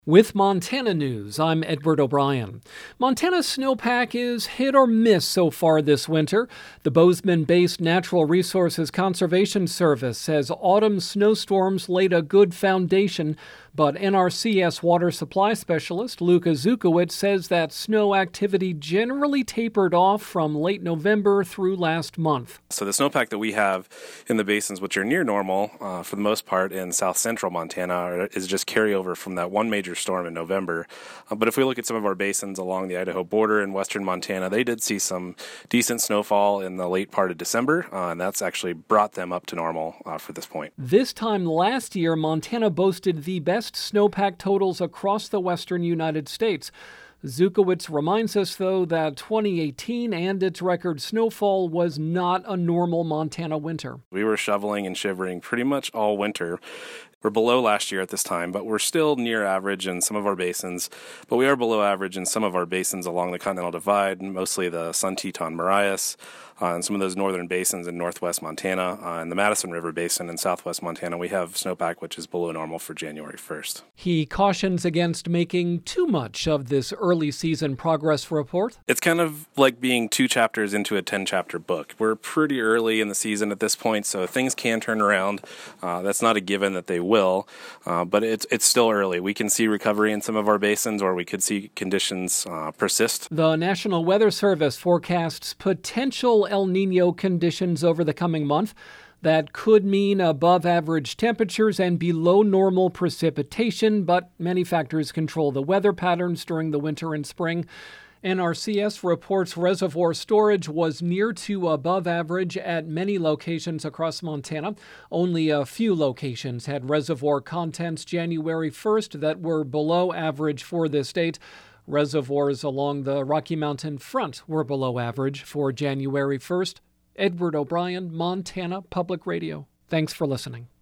With Montana News, I'm Edward O'Brien. Montana's snowpack is hit or miss so far this winter. The Bozeman-based Natural Resources Conservation Service says autumn snowstorms laid a good foundation, but NRCS water supply specialist Luka Zukowicz says that snow activity generally tapered off from late November through last month. So the snowpack that we have in the basins, which are near normal for the most part in south central Montana, is just carryover from that one major storm in November. But if we look at some of our basins along the Idaho border in western Montana, they did see some decent snowfall in the late part of December, and that's actually brought them up to normal for this point. This time last year, Montana boasted the best snowpack totals across the western United States. Zukowicz reminds us, though, that 2018 and its record snowfall was not a normal Montana winter. We were shoveling and shivering pretty much all winter. We're below last year at this time, but we're still near average in some of our basins. But we are below average in some of our basins along the Continental Divide, mostly the Sun Teton Marias, and some of those northern basins in northwest Montana. And the Madison River Basin in southwest Montana, we have snowpack which is below normal for January 1st. He cautions against making too much of this early season progress report. It's kind of like being 2 chapters into a 10-chapter book. We're pretty early in the season at this point, so things can turn around. That's not a given that they will, but it's still early. We can see recovery in some of our basins, or we could see conditions persist. The National Weather Service forecasts potential El Nino conditions over the coming month. That could mean above average temperatures and below normal precipitation, but many factors control the weather patterns during the winter and spring. NRCS reports reservoir storage was near to above average at many locations across Montana. Only a few locations had reservoir contents January 1st that were below average for this date. Reservoirs along the Rocky Mountain front were below average for January 1st. Edward O'Brien, Montana Public Radio. Thanks for listening.